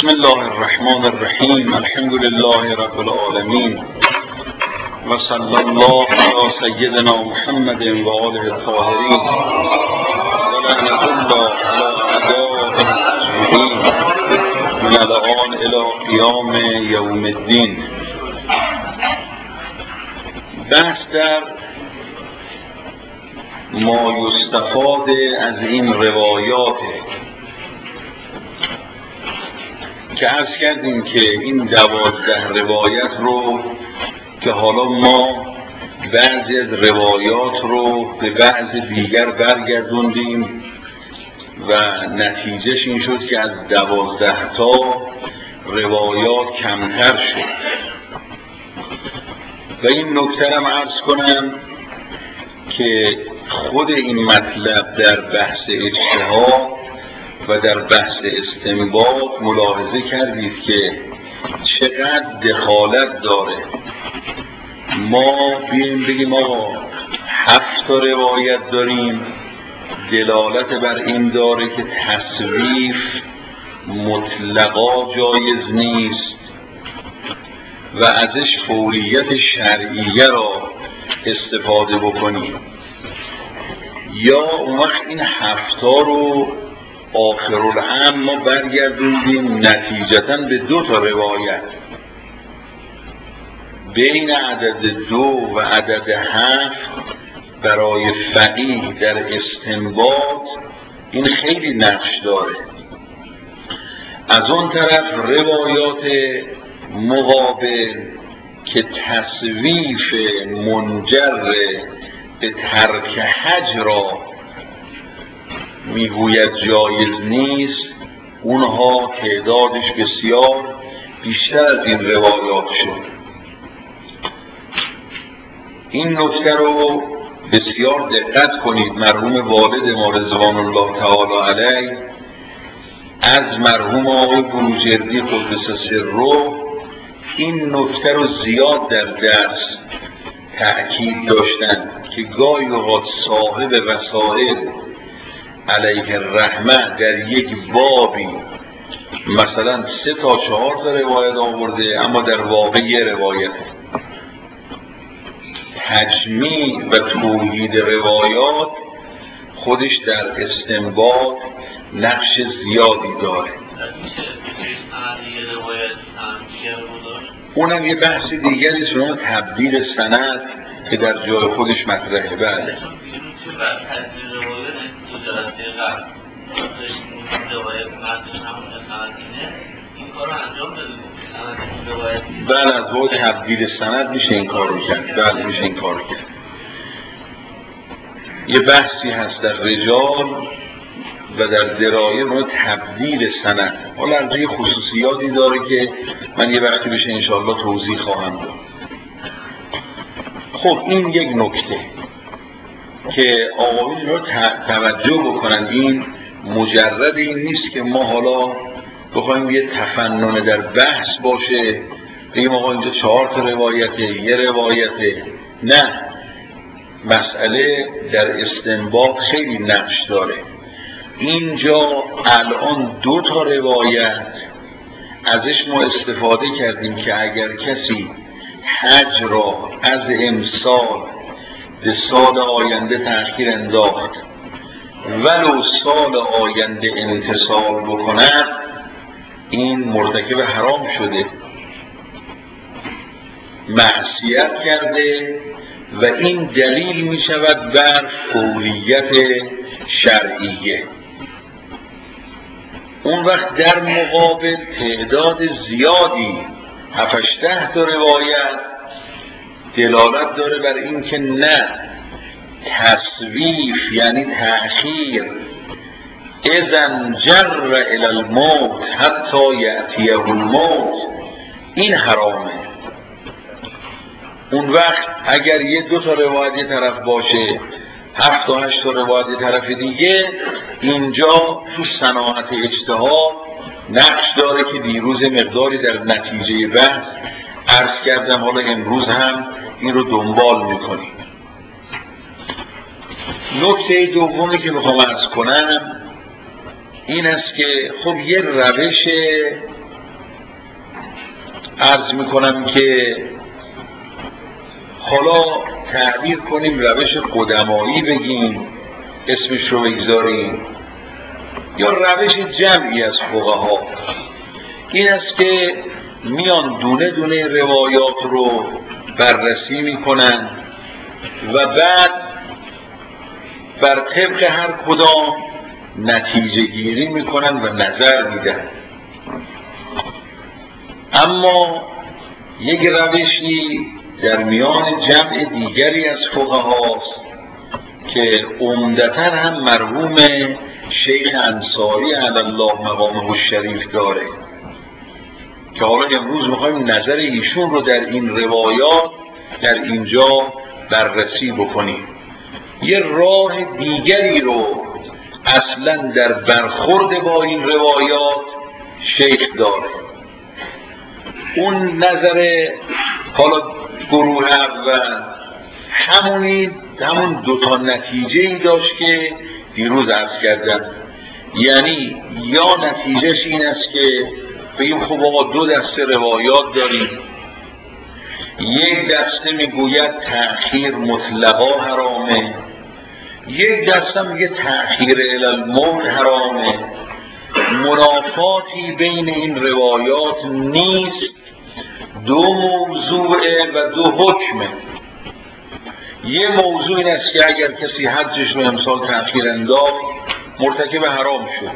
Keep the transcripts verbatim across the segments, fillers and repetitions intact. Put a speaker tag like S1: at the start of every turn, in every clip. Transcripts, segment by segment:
S1: بسم الله الرحمن الرحیم. الحمد لله رب العالمین و صلی الله علی سیدنا محمد و آله الطاهرین و لعنة الله علی اعدائه اجمعین من الآن الی قیام یوم الدین. بحث در ما یستفاد از این روایات که عرض کردیم که این دوازده روایت رو که حالا ما بعضی از روایات رو به بعض دیگر برگردوندیم و نتیجهش این شد که از دوازده تا روایات کمتر شد. و این نکته هم عرض کنم که خود این مطلب در بحث اجتهاد و در بحث استنباط ملاحظه کردید که چقدر دخالت داره. ما بیاییم بگیم آقا هفت تا روایت داریم، دلالت بر این داره که تصویف مطلقا جایز نیست و ازش فوریت شرعیه را استفاده بکنیم، یا اون وقت این هفتا رو آخرالامر ما برگردوندیم نتیجتاً به دو تا روایت. بین عدد دو و عدد هفت برای فقیه در استنباط این خیلی نقش داره. از اون طرف روایات مقابل که تصویف منجر به ترک حج را میگوید جایز نیست، اونها تعدادش بسیار بیشتر از این روایات شد. این نکته رو بسیار دقت کنید. مرحوم والد ما رضوان الله تعالی علیه از مرحوم آقای بروجردی قدس سره این نکته رو زیاد در درس تأکید داشتن که گاهی اوقات صاحب وسائل علیه الرحمه در یک بابی مثلا سه تا چهار تا روایت آورده، اما در واقع یه روایت. تجمیع و توحید روایات خودش در استنباط نقش زیادی داره. اونم یه بحث دیگری شما تبدیل سند که در جای خودش مطرحه. بله بله از باید تبدیل سند میشه این کار رو کرد. بله میشه این کار رو کرد. یه بحثی هست در رجال و در درایه رو تبدیل سند. حالا از یه خصوصیاتی داره که من یه وقتی بشه انشاءالله توضیح خواهم داد. خب این یک نکته که آقایون رو توجه بکنن. این مجرد این نیست که ما حالا بخوایم یه تفنن در بحث باشه بگیم آقا اینجا چهار تا روایته یه روایته. نه، مسئله در استنباط خیلی نقش داره. اینجا الان دو تا روایت ازش ما استفاده کردیم که اگر کسی حج را از امسال به سال آینده تأخیر انداخت ولو سال آینده انتصال بکند این مرتکب حرام شده، معصیت کرده و این دلیل می شود بر فوریت شرعیه. اون وقت در مقابل تعداد زیادی هفت ده تا روایت دلالت داره بر این که نه، تصویف یعنی تأخیر اذن جر الی الموت حتی یأتیه الموت این حرامه. اون وقت اگر یه دو تا روایت یه طرف باشه هفت تا هشت تا روایت یه طرف دیگه، اینجا تو صناعت اجتهاد نقش داره که دیروز مقداری در نتیجه بحث عرض کردم، حالا امروز هم این رو دنبال میکنیم. نکته دومی که میخوام عرض کنم این است که خب یه روش عرض میکنم که حالا تعبیر کنیم روش قدمایی بگیم اسمش رو بگذاریم یا روش جمعی از فقها، این است که میان دونه دونه روایات رو بررسی میکنن و بعد بر طبق هر کدام نتیجه گیری میکنن و نظر میدن. اما یک روشی در میان جمع دیگری از فقهاست که عمدتاً هم مرحوم شیخ انصاری علی الله مقامه الشریف داره که حالا امروز میخوایم نظر ایشون رو در این روایات در اینجا بررسی بکنیم. یه راه دیگری رو اصلا در برخورد با این روایات شیخ داره. اون نظر حالا گروه اول همونی همون دوتا نتیجه ای داشت که دیروز عرض کردم، یعنی یا نتیجهش این است که بگیم خب آقا دو دسته روایات داریم، یک دسته میگوید تأخیر مطلقا حرامه، یک دسته میگه تأخیر الی الموت حرامه. منافاتی بین این روایات نیست، دو موضوعه و دو حکمه. یه موضوع این است که اگر کسی حجش رو امسال تأخیر انداخت مرتکب حرام شد.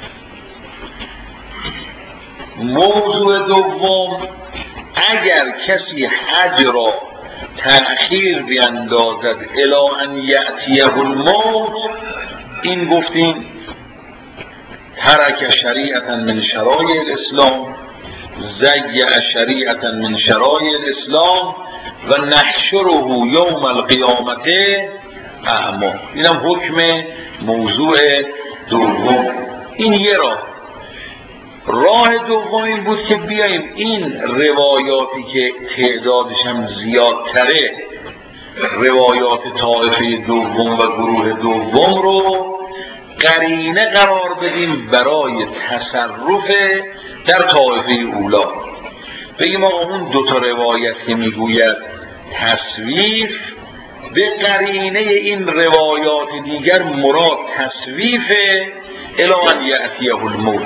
S1: موضوع دوم، اگر کسی حج را تأخیر بیندازد الی ان یأتیه الموت، این گفتیم ترک شریعتا من شرایع الاسلام زیع شریعتا من شرایع الاسلام و نحشره یوم القیامت اعما. اینم حکم موضوع دوم. این یه راه. راه دوم این بود که بیاییم این روایاتی که تعدادش هم زیادتره، روایات طایفه دوم و گروه دوم رو قرینه قرار بدیم برای تصرف در طایفه اولا. بگیم آقا اون دوتا روایت که میگوید تصویف، به قرینه این روایات دیگر مراد تصویف الی ان یأتیه الموت.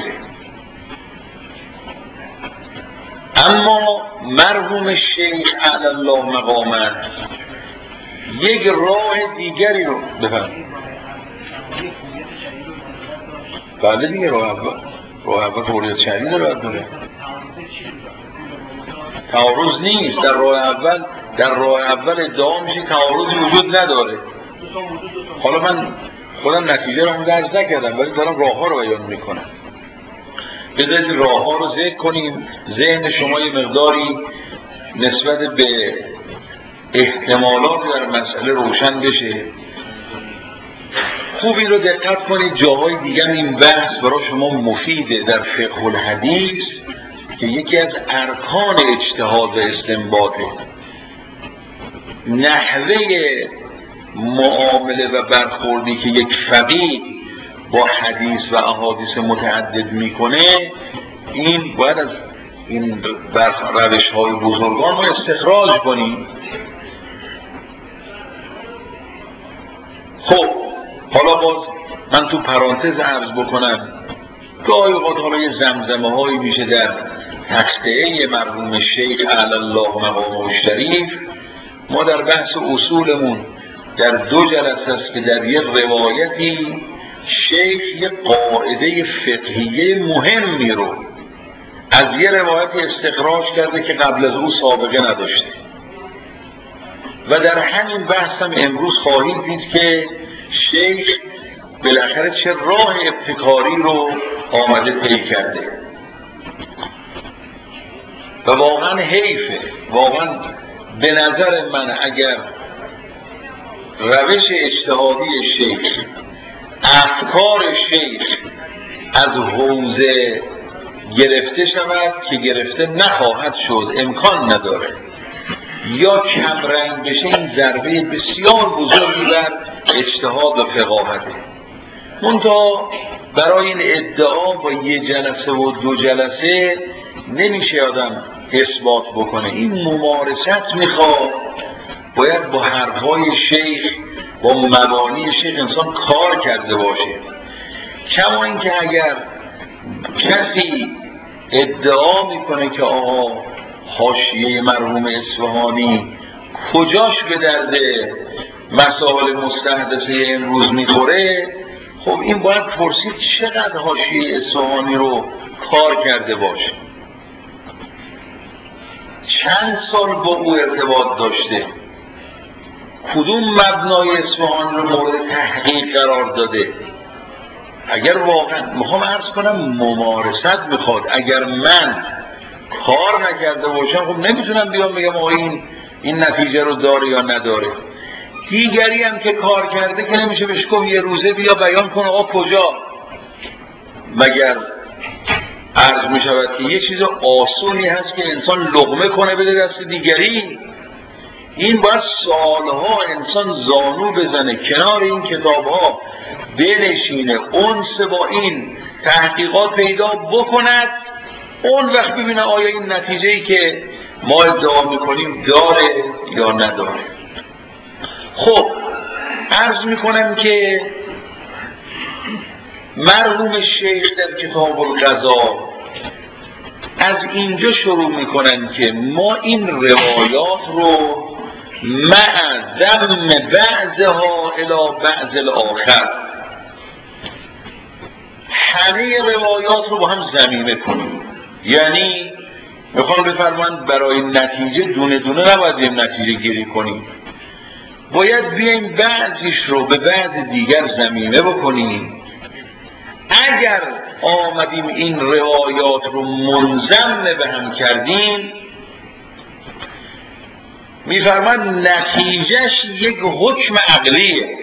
S1: اما مرحوم شیخ اعلی الله مقامه یک راه دیگری رو بفهم. بله دیگه راه اول راه اول قولیت شدید رو داره، تعارض نیست. در راه اول در راه اول ادعا میشه تعارضی وجود نداره. حالا من خودم نتیجه رو هم درز نکردم ولی دارم راه ها رو بیان میکنم. بذارید راه ها رو ذکر کنیم، ذهن شما یه مقداری نسبت به احتمالات در مسئله روشن بشه. خوب این رو دقت کنید، جاهای دیگه این بحث برای شما مفیده در فقه الحدیث که یکی از ارکان اجتهاد و استنباطه. نحوه معامله و برخوردی که یک فقیه با حدیث و احادیث متعدد میکنه، این باید از این روش های بزرگان ما استخراج کنیم. خب حالا باز من تو پرانتز عرض بکنم، گاهی اوقات حالا یه زمزمه هایی میشه در تخته مرحوم شیخ اعلی الله مقامه الشریف. ما در بحث اصولمون در دو جلسه است که در یک روایتی شیخ یک قاعده فقهیه مهمی رو از یه روایتی استخراج کرده که قبل از او سابقه نداشته و در همین بحث هم امروز خواهید دید که شیخ بالاخره چه راه ابتکاری رو آمده طی کرده و واقعا حیفه. واقعا به نظر من اگر روش اجتهادی شیخ، افکار شیخ از حوزه گرفته شود که گرفته نخواهد شد، امکان نداره، یا کمرنگ بشه، این ضربه بسیار بزرگی بر اجتهاد و فقاهته. منتها برای این ادعا با یه جلسه و دو جلسه نمیشه آدم اثبات بکنه. این ممارست میخواد، باید با حرفهای شیخ، با مبانی شیخ انسان کار کرده باشه. کما اینکه اگر کسی ادعا میکنه که آقا حاشیه مرحوم اصفهانی کجاش به درد مسائل مستحدثه امروز میخوره، خب این باید پرسید چقدر حاشیه اصفهانی رو کار کرده باشه، چند سال با او ارتباط داشته، کدوم مبنای اصفهانی رو مورد تحقیق قرار داده. اگر واقعا میخوام عرض کنم ممارست میخواد، اگر من کار نکرده باشم خب نمیتونم بیام بگم آقا این این نتیجه رو داره یا نداره. دیگری هم که کار کرده که نمیشه بهش گفت یه روزه بیا بیان کن آقا کجا، مگر عرض میشود که یه چیز آسونی هست که انسان لقمه کنه بده دست دیگری؟ این باید سالها انسان زانو بزنه کنار این کتابها بنشینه، انس با این تحقیقات پیدا بکند، اون وقت ببینه آیا این نتیجه‌ای که ما ادعا میکنیم داره یا نداره. خب عرض میکنم که مرحوم شیخ در کتاب القضا از اینجا شروع میکنن که ما این روایات رو مع ذم بعضها الی بعض الاخر، همه روایات رو با هم ضمیمه کنیم. یعنی میخوام بفرمایند برای نتیجه دونه دونه نباید بیم نتیجه گیری کنیم، باید بیایم بعضیش رو به بعض دیگر ضمیمه بکنیم. اگر آمدیم این روایات رو منضم به هم کردیم، میفرماند نتیجهش یک حکم عقلیه.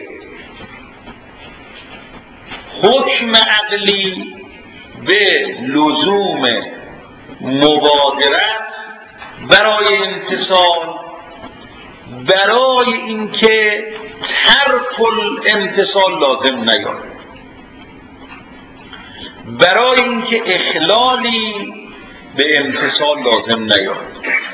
S1: حکم عقلی به لزوم مبادرت برای امتصال، برای اینکه ترک الامتصال لازم نیاد، برای اینکه اخلالی به امتصال لازم نیاد.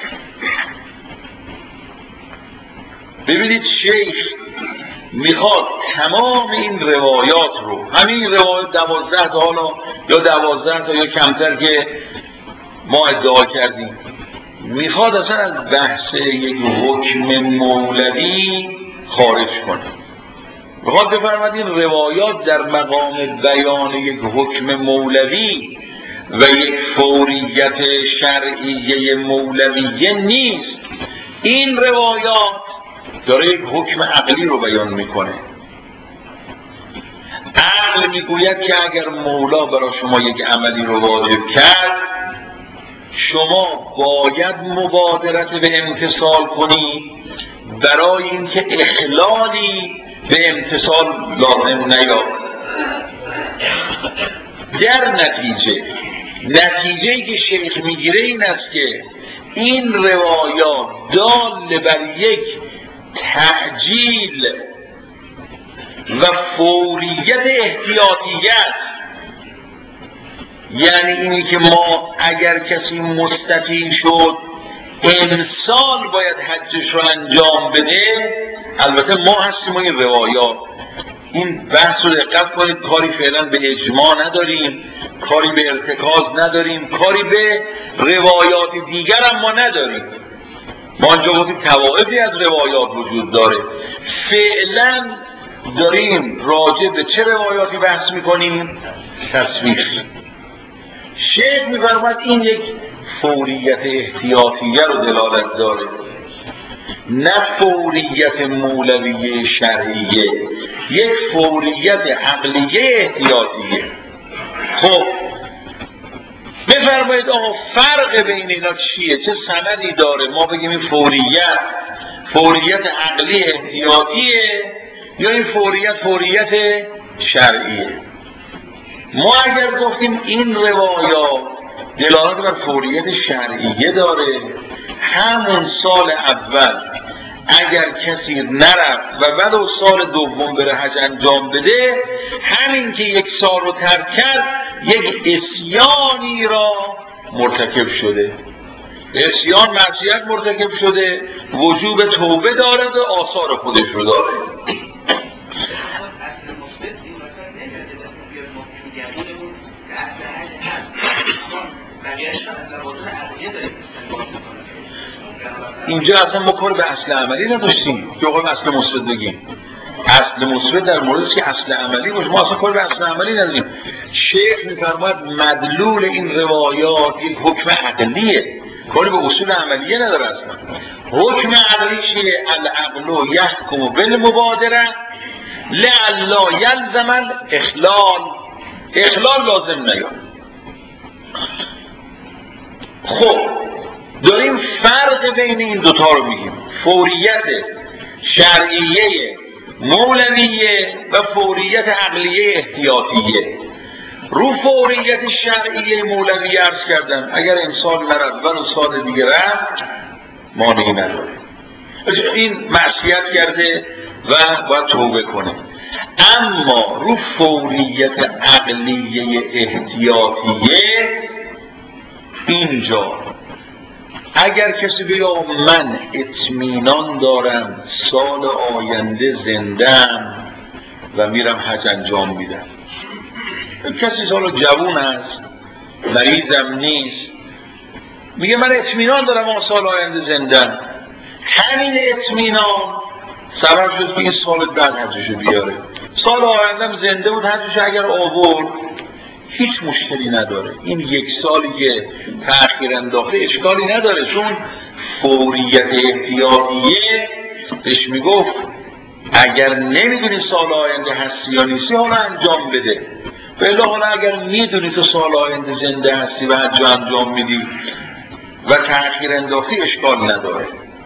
S1: ببینید شیخ میخواد تمام این روایات رو، همین روایات دوازده تا حالا یا دوازده تا یا کمتر که ما ادعا کردیم، میخواد اصلا از بحث یک حکم مولوی خارج کنه. میخواد بفرماید این روایات در مقام بیان یک حکم مولوی و یک فوریت شرعیه مولویه نیست. این روایات داره یک حکم عقلی رو بیان میکنه. عقل میگوید که اگر مولا برای شما یک عملی رو واجب کرد، شما باید مبادرت به امتصال کنی، برای اینکه اخلالی به امتصال لازم نیاد. در نتیجه نتیجه‌ای که شیخ میگیره این است که این روایات دال بر یک تعجیل و فوریت احتیاطیت، یعنی اینی که ما اگر کسی مستطیع شد امسال باید حجش رو انجام بده. البته ما هستیم و این روایات، این بحث رو دقت کنید، کاری فعلا به اجماع نداریم، کاری به ارتکاز نداریم، کاری به روایات دیگر هم ما نداریم. ما اینجا گفتیم طوائفی از روایات وجود داره، فعلا داریم راجع به چه روایاتی بحث میکنیم؟ تصویف. شیخ میفرماید این یک فوریت احتیاطیه رو دلالت داره، نه فوریت مولویه شرعیه، یک فوریت عقلیه احتیاطیه. خب بفرمایید آقا فرق بین اینا چیه؟ چه سندی داره ما بگیم این فوریت فوریت عقلی احتیاطیه یا این فوریت فوریت شرعیه؟ ما اگر گفتیم این روایات دلالت بر فوریت شرعیه داره، همون سال اول اگر کسی نرفت و بعد سال دوم بره حج انجام بده، همین که یک سال رو ترک کرد یک عصیانی را مرتکب شده. عصیان معصیت مرتکب شده، وجوب توبه دارد و آثار خودش رو داره. اینجا اصلا ما کار به اصل عملی نداشتیم که آقا اصل مثبت بگیم. اصل مثبت در موردی که اصل عملی باشه، ما اصلا کار به اصل عملی نداریم. شیخ می‌فرماید مدلول این روایات یک حکم عقلیه، کاری به اصول عملیه نداره. اصلا حکم عقلی چیه؟ العقل یحکم بالمبادره لعلا یلزم الاخلال. اخلال لازم نیاد. خب داریم فرق بین این دوتا رو میگیم، فوریت شرعیه مولویه و فوریت عقلیه احتیاطیه. رو فوریت شرعیه مولویه عرض کردم اگر امسال نرد و سال دیگه رفت مانعی نداره، این معصیت کرده و باید توبه کنه. اما رو فوریت عقلیه احتیاطیه اینجا اگر کسی بگه من اطمینان دارم سال آینده زنده‌ام و میرم حج انجام میدم، کسی سال جوون است مریضم نیست، میگه من اطمینان دارم اون سال آینده زنده‌ام، همین اطمینان سبب شد که این سال بعد حجشو بیاره. سال آیندهم زنده بود حجشو اگر آورد هیچ مشکلی نداره. این یک سالی که تأخیر انداخته اشکالی نداره، چون فوریت احتیاطیه بهش میگفت اگر نمیدونی سال آینده هستی یا نیستی حالا انجام بده، بله حالا اگر میدونی تو سال آینده زنده هستی و حج انجام میدی و تأخیر انداختی اشکال نداره.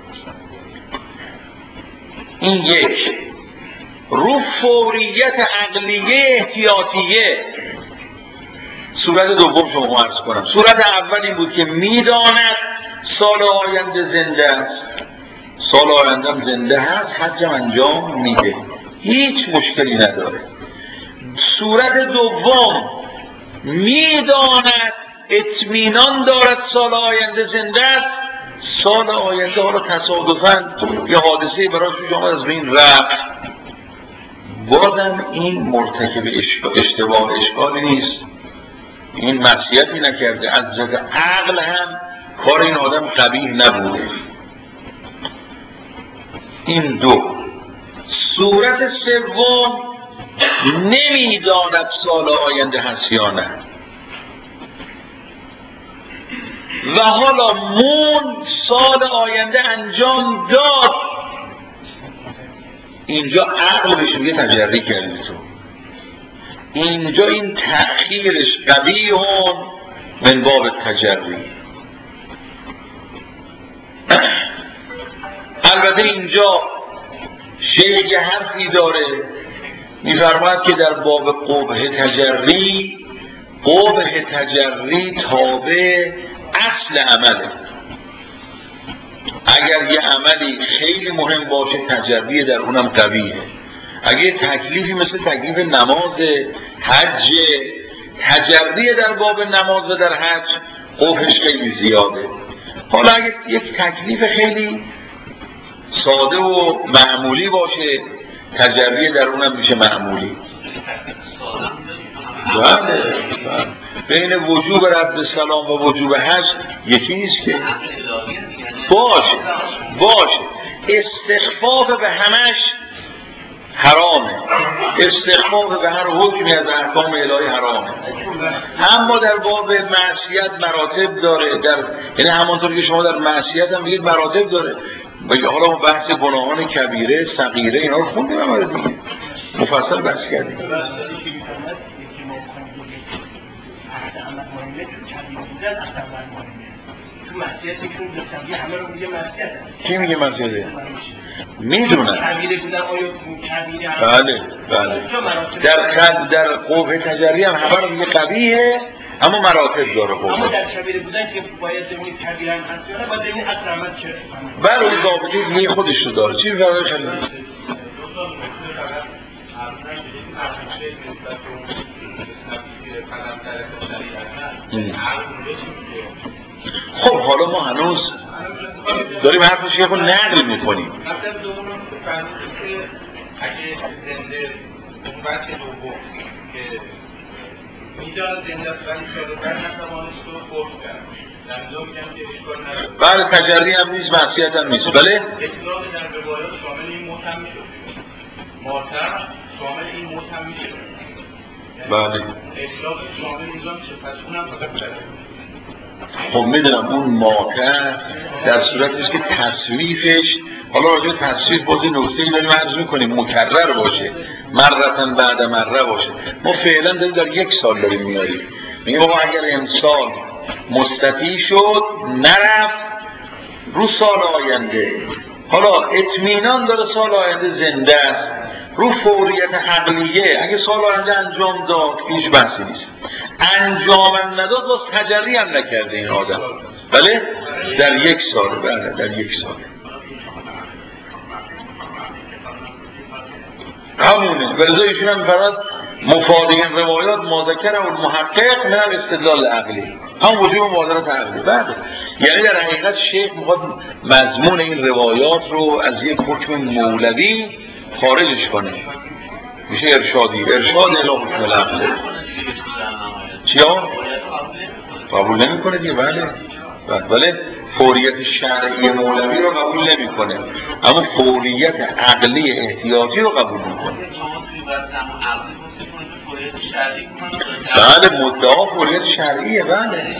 S1: این یک. رو فوریت عقلیه احتیاطیه صورت دوم شما عرض کنم. صورت اول این بود که میداند سال آینده زنده است، سال آینده هم زنده هست، حجم انجام میده، هیچ مشکلی نداره. صورت دوم میداند اطمینان دارد سال آینده زنده است، سال آینده ها رو تصادفاً یه حادثه براش پیش آمد از بین رفت، بازم این مرتکب اشتباه اشکالی نیست، این معصیتی نکرده، از نظر عقل هم کار این آدم قبیح نبوده. این دو. صورت سوم نمیداند سال آینده هست یا نه و حالا مون سال آینده انجام داد، اینجا عقل بهش میگه تجری کردی تو، اینجا این تأخیرش قبیح من باب تجری. البته اینجا شیخ یه حرفی داره، می‌فرماید که در باب قبح تجری، قبح تجری تابع اصل عمله. اگر یه عملی خیلی مهم باشه تجری در اونم قویه. اگه تکلیفی مثل تکلیف نماز حج، تجری در باب نماز و در حج قبحش خیلی زیاده. حالا اگه یک تکلیف خیلی ساده و معمولی باشه تجری در اونم میشه معمولی. بله بین وجوب رد سلام و وجوب حج یکی نیست که. باشه باشه استخفاف به همش حرامه، استخفاف به هر حکمی از احکام الهی حرامه. اما در باب معصیت مراتب داره، در یعنی همانطور که شما در معصیت هم بگید مراتب داره. بگید حالا ما بحث گناهان کبیره صغیره اینا رو خوندیم، هم دیگه مفصل بحث کردیم. کی میگه معصیته؟ میدونن. بله بله. در خد در قبح تجری هم همه رو میگه قبیحه، اما مراتب داره. قبح اما در کبیره بودن که باید زمینی کبیره هم هست یا نه، باید زمینی اصل عمل چه؟ بله اون ضابطه دیگه خودش رو داره. چی فرقی خیلی؟ خب حالا ما هنوز داریم حرف شیخ رو نقل میکنیم.
S2: مثلا دوم که فرمودید که اگه زنده اون بچه دوم که اینجا زنده است ولی شده بر نتوانست رو فوت کرد لنجا میگم که اشکال نداره.
S1: بله تجری هم نیست، معصیت هم نیست. بله
S2: اطلاق در روایات شامل این موت هم میشد، ماتر شامل این موت هم میشه.
S1: بله
S2: اطلاق شامل اینجا میشه، پس اونم فقط کرده.
S1: خب میدونم اون ماکر در صورتی است که تصویفش، حالا راجع به تصویف بازی نکته‌ای داریم عرض می‌کنیم، مکرر باشه، مرتن بعد مره باشه. ما فعلا داریم در یک سال داریم میاریم، میگه بابا اگر امسال مستطیع شد نرفت رو سال آینده، حالا اطمینان داره سال آینده زنده است، رو فوریت عقلیه اگه سال آینده انجام داد هیچ بحثی نیست، انجام نداد باز تجری هم نکرده این آدم. بله در یک سال، بله در یک سال همونه. ولذا ایشون هم فرمود مفادین روایات ما ذکره المحقق من الاستدلال عقلی، هم وجوب مبادرت عقلی. بله یعنی در حقیقت شیخ میخواد مضمون این روایات رو از یک حکم مولوی خارجش کنه، میشه ارشادی، ارشاد الی حکم العقل. چیا؟ قبول نمی کنه دیگه. بله بله فوریت شرعی مولوی رو قبول نمی کنه، اما فوریت عقلی احتیاطی رو قبول می کنه. بله مدعا فوریت شرعیه. بله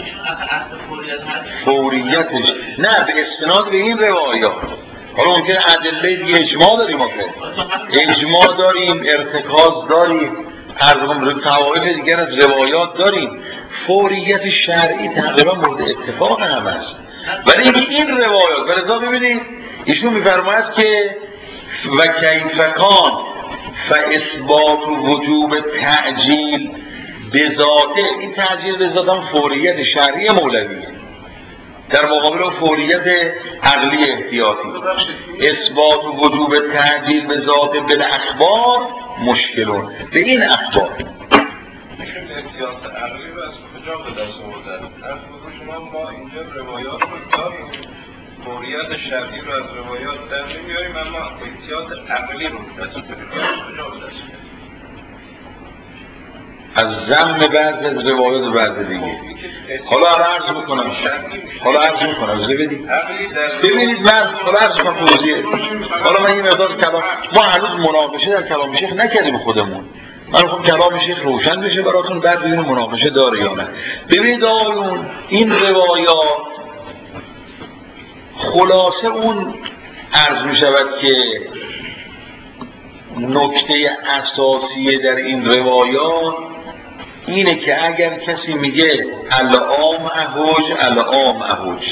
S1: فوریتش نه به استناد به این روایات. حالا ممکنه ادله دیگه اجماع داریم، آخه اجماع داریم، ارتکاز داریم، ارزم رو توائف دیگر از روایات داریم، فوریت شرعی تقریبا مورد اتفاق هم است. ولی این روایات ولذا ببینید ایشون میفرماید که و کیفکان فاثبات وجوب تعجیل بذاته، این تعجیل بذاته هم فوریت شرعی مولویه در مقابل فوریت عقلی احتیاطی. اثبات وجوب تعجیل به ذات بالاخبار مشکلون. به این اخبار
S2: احتیاط عقلی رو از کجا به دست آوردن؟ از شما ما اینجا روایات رو داریم، فوریت شرعی رو از روایات در نمیاریم، اما احتیاط عقلی رو دست بریم. کجا به دست بریم؟
S1: از ضمن بعض از روایات بعض دیگه. حالا عرض میکنم حالا عرض میکنم ببینید ببینید من حالا عرض میکنم توضیح. حالا من این مقدار کلام ما هنوز مناقشه در کلام شیخ نکردیم خودمون، من خب کلام شیخ روشن بشه براتون، بعد ببینیم مناقشه داره یا نه. ببینید آقایون این روایات خلاصه اون عرض میشود که نکته اساسی در این روایات اینه که اگر کسی میگه العام احوج العام احوج،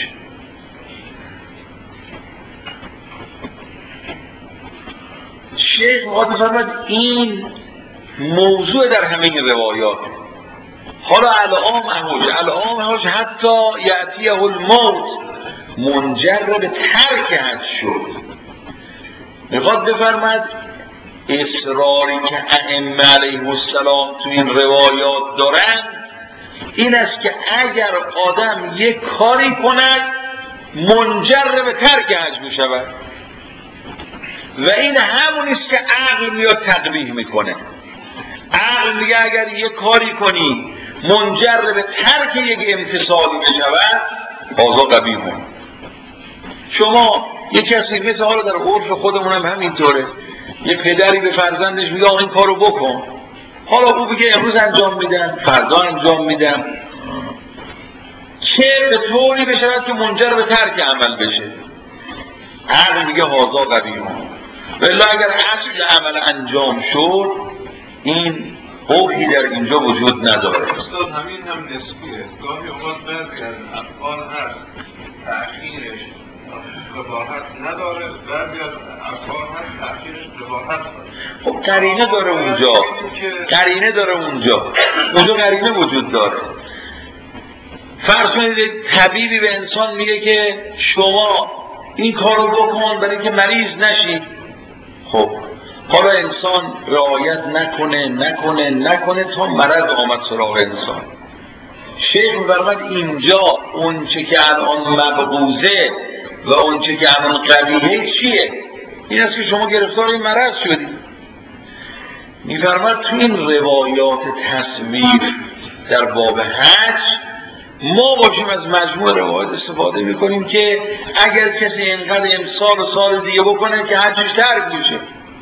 S1: شیخ مقاد فرمد این موضوع در همه این روایات. حالا العام احوج العام احوج حتی یعطیه الموت منجر به ترک حج شد. میخواد بفرمد اصراری که ائمه علیهم السلام تو این روایات دارن این است که اگر آدم یک کاری کند منجر به ترک حج می شود و این همون است که عقل میاد تقبیح میکنه. عقل میگه اگر یک کاری کنی منجر به ترک یک امتصالی بشود آزا قبیحون. شما یک کسی مثل حالا در عرف خودمون هم همینطوره، یه پدری به فرزندش میگه این کارو بکن، حالا او بگه امروز انجام میدم فردا انجام میدم، که به طوری بشود که منجر به ترک عمل بشه، عقل میگه هازا قبیحون. ولی اگر اصل عمل انجام شد این قبحی در اینجا وجود نداره.
S2: استاد همین هم نسبیه، گاهی اوقات بعضی از افعال هست تأخیرش قباحت نداره، بعضی از افعال هست تأخیرش قباحت داره.
S1: خب قرینه داره اونجا، قرینه داره اونجا اونجا قرینه وجود داره. فرض کنید طبیبی به انسان میگه که شما این کارو بکن برای که مریض نشی. خب حالا انسان رعایت نکنه نکنه نکنه تا مرض آمد سراغ انسان. شیخ می‌فرماید اینجا اون چه که الان مبغوضه و اون چه که الان قبیحه چیه؟ این است که شما گرفتار این مرض شدید. می‌فرماید تو این روایات تصویر در باب حج ما باشیم از مجموع روایات استفاده میکنیم که اگر کسی اینقدر امسال و سال دیگه بکنه که حجش ترک میشه.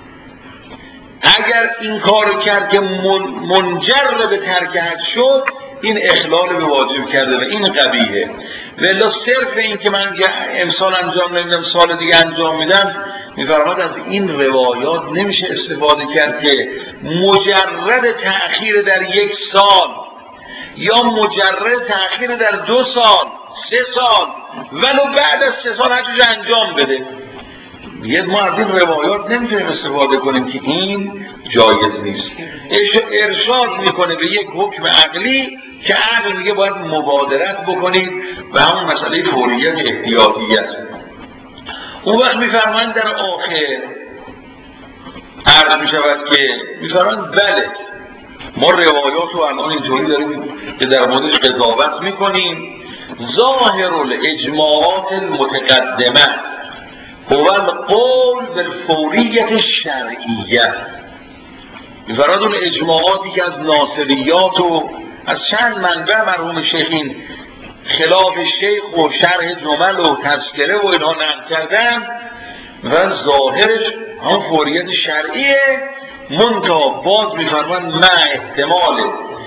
S1: اگر این کار کرد که منجر به ترک حج شد این اخلال به واجب کرده و این قبیحه. ولی صرف این که من امسال انجام نمیدم سال دیگه انجام میدم، میفرماد از این روایات نمیشه استفاده کرد که مجرد تأخیر در یک سال یا مجرد تأخیر در دو سال سه سال ولو بعد از سه سال حجش انجام بده. یه ما از این روایات نمیتونیم استفاده کنیم که این جایز نیست. ارشاد میکنه به یک حکم عقلی که عقل میگه باید مبادرت بکنید و همون مسئله فوریت احتیاطی است. اون وقت میفرمایند در آخر عرض میشود که میفرمایند بله ما روایات رو الان اینطوری داریم که در موردش قضاوت میکنیم. ظاهر الاجماعات المتقدمه هو القول بالفوریت الشرعیه. میفرمایند اون اجماعاتی که از ناصریات و از چند منبع مرحوم شیخین خلاف شیخ و شرح جمل و تذکره و اینها نقل کردن و ظاهرش هم فوریت شرعیه، منتها باز میفرمان مع احتمال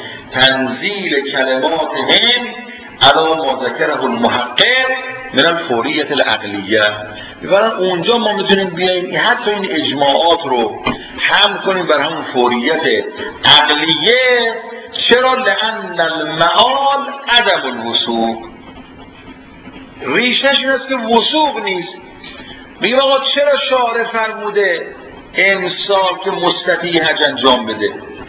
S1: تنزیل کلمات هم علی ما ذکره المحقق من الفوریت العقلیه. میفرمان اونجا ما میتونیم بیاییم حتی این اجماعات رو هم کنیم بر همون فوریت عقلیه. چرا؟ لأن المعال عدم الوثوق. ریشش این است که وثوق نیست. میگم آقا چرا شارع فرموده امسال که مستطیع حج انجام بده؟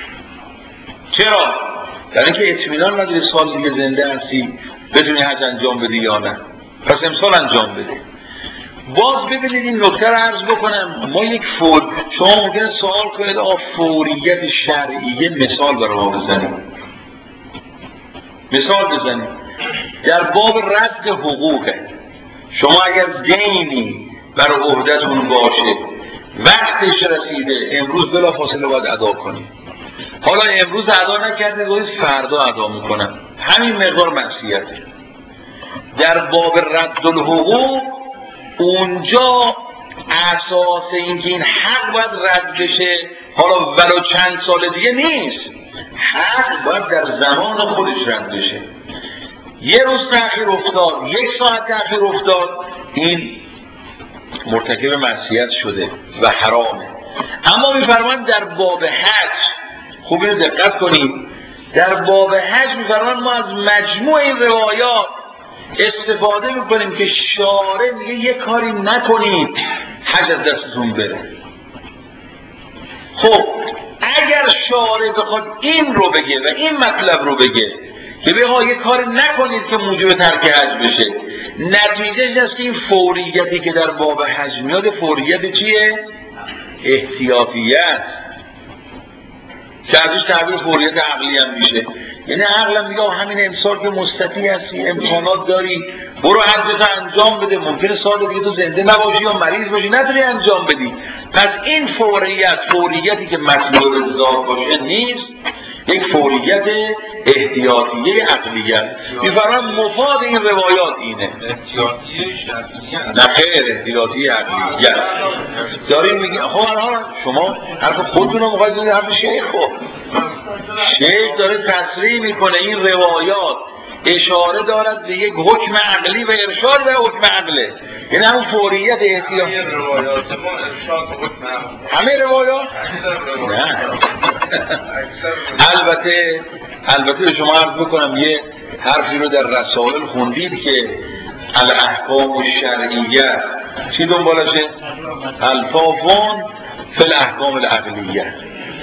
S1: چرا؟ در اینکه اطمینان نداری سال دیگه زنده هستی بدونی حج انجام بدی یا نه، پس امسال انجام بده. باز ببینید این نکته رو عرض بکنم. ما یک فور شما ممکنه سوال کنید آ فوریت شرعیه مثال برای ما بزنید. مثال بزنید در باب رد حقوقه. شما اگر دینی برای عهده‌تون باشه وقتش رسیده امروز بلافاصله باید ادا کنید. حالا امروز ادا نکردید روز فردا ادا میکنن، همین مقدار معصیته. در باب رد الحقوق اونجا اساس اینکه این حق باید رد بشه حالا ولو چند سال دیگه نیست، حق باید در زمان خودش رد بشه. یه روز تأخیر افتاد، یک ساعت تأخیر افتاد، این مرتکب معصیت شده و حرامه. اما میفرمان در باب حج، خوب اینو دقت کنید، در باب حج میفرمان ما از مجموع این روایات استفاده میکنیم که شارع میگه یه کاری نکنید حج از دستتون بره. خب اگر شارع بخواد این رو بگه و این مطلب رو بگه که بگه یه کاری نکنید که موجب ترک حج بشه، نتیجه این است که این فوریتی که در باب حج میاد فوریت چیه؟ احتیاطیت، که ازش تعبیر فوریت عقلی هم میشه. یعنی عقلم میگه همین امسال که مستطیع هستی امکانات داری برو حجت انجام بده، ممکنه سال دیگه تو زنده نباشی یا مریض باشی نتونی انجام بدی. پس این فوریت فوریتی که مطلوب ازدار باشه نیست، یک فوریت احتیاطیه عقلیه. میفرمان مفاد این روایات اینه
S2: احتیاطیه شرعیه
S1: نه خیر احتیاطیه عقلیه. داریم میگیم خب شما حرف خودتون رو مخواهید بودید حرف شیخ خب شیخ داره تصریح میکنه این روایات اشاره دارد به یک حکم عقلی و ارشاد به حکم عقله، یعنی همون فوریت احتیاطی.
S2: همه روایات ما ارشاد حکم عقل،
S1: همه روایات
S2: نه
S1: البته البته به شما عرض بکنم یه حرفی رو در رسائل خوندید که الاحکام الشرعیه چی دنبالشه؟ الفافون فی الاحکام العقلیه.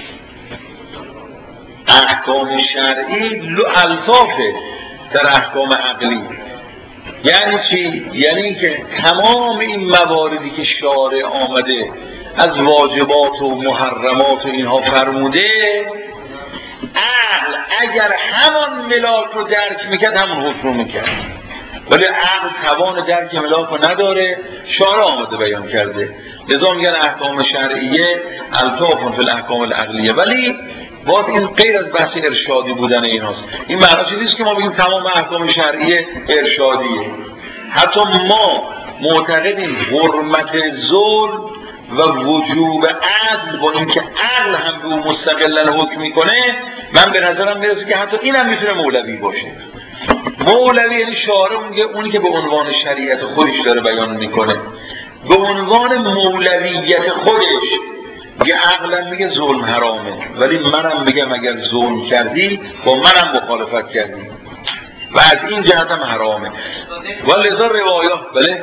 S1: احکام شرعی الفافه در احکام عقلی. یعنی چی؟ یعنی اینکه تمام این مواردی که شارع آمده از واجبات و محرمات و اینها فرموده، عقل اگر همان ملاک رو درک میکرد همون حکم رو میکرد، ولی عقل توان درک ملاک رو نداره. شارع آمده بیان کرده، لذا میگن احکام شرعیه الطاف فی الاحکام العقلیه. ولی باز این غیر از بحث ارشادی بودن ایناست. این معناش نیست که ما بگیم تمام احکام شرعیه ارشادیه. حتی ما معتقدیم حرمت ظلم و وجوب عدل با اینکه عقل هم به اون مستقلا حکم میکنه، من به نظرم میرسه که حتی اینم میتونه مولوی باشه. مولوی یعنی شارع میگه اونی که به عنوان شریعت خودش داره بیان میکنه، به عنوان مولویت خودش یه عقلم میگه ظلم حرامه، ولی منم میگم اگر ظلم کردی با منم مخالفت کردی و از این جهت هم حرامه. و لذا روایات بله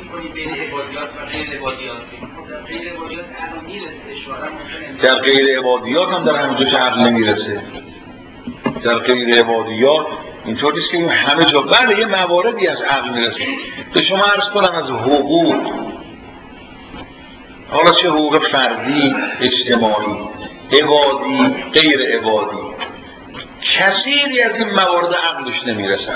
S1: در غیر عبادیات هم در همه جاش عقل نمیرسه. در غیر عبادیات اینطور نیست که همه جا بله یه مواردی از عقل میرسه. به شما عرض کنم از حقوق، حالا چه حقوق فردی، اجتماعی، عبادی، غیر عبادی، کثیری از این موارد عقلش نمیرسه.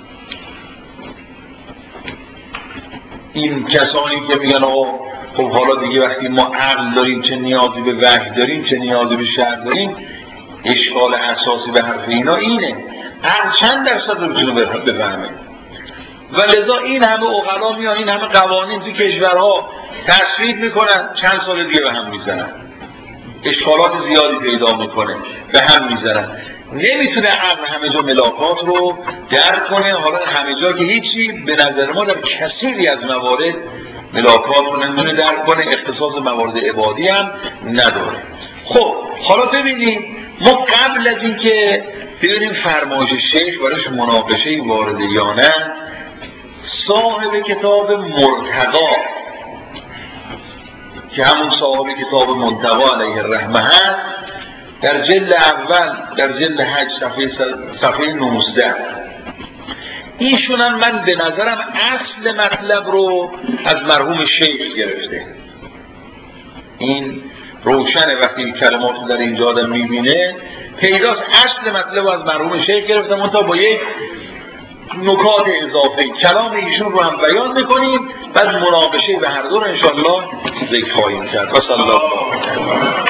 S1: این کسانی که میگن آقا خب حالا دیگه وقتی ما عقل داریم چه نیازی به وحی داریم، چه نیازی به شرع داریم، اشکال اساسی به حرف اینا اینه عقل چند درصد رو بتونه بفهمه. و لذا این همه عقلا میان این همه قوانین توی کشورها تصویب میکنن، چند سال دیگه به هم میزنن، اشکالات زیادی پیدا میکنه، به هم میزنن. نمیتونه عقل همه جا ملاکات رو درک کنه. حالا همه جا که هیچی، به نظر ما در کثیری از موارد ملاکات رو نمیتونه درک کنه، اختصاص موارد عبادی هم نداره. خب حالا ببینید ما قبل از این که ببینیم فرمایش شیخ برایش مناقشه وارد یا نه، صاحب کتاب مرتقا که همون صاحب کتاب منتقا علیه الرحمه هست، در جلد اول در جلد هشت صفحه صفحه نوزده ایشون هم من به نظرم اصل مطلب رو از مرحوم شیخ گرفته. این روشنه وقتی کلمات رو در اینجا آدم میبینه پیداست اصل مطلب رو از مرحوم شیخ گرفته، منتها با یک نکات اضافه کلام ایشون رو هم بیان میکنیم، بعد مناقشه به هر دو رو انشاءالله ذکر خواهیم کرد. و صلی الله علیه و